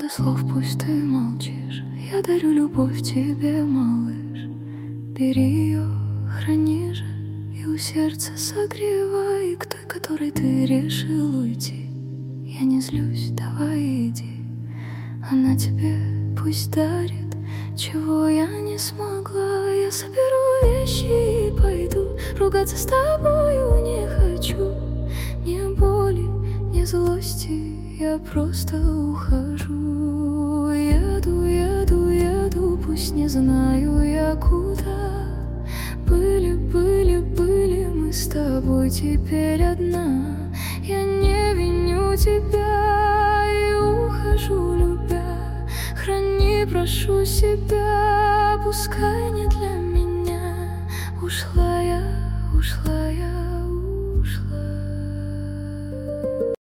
слов, пусть ты молчишь. Я дарю любовь тебе, малыш. Бери ее, храни же, и у сердца согревай. К той, которой ты решил уйти, я не злюсь, давай иди. Она тебе пусть дарит, чего я не смогла. Я соберу вещи и пойду. Ругаться с тобою не хочу. Ни боли, ни злости, я просто ухожу. Еду, еду, еду, пусть не знаю я куда. Были, были, были мы с тобой теперь одна. Я не виню тебя и ухожу, любя. Храни, прошу себя, пускай не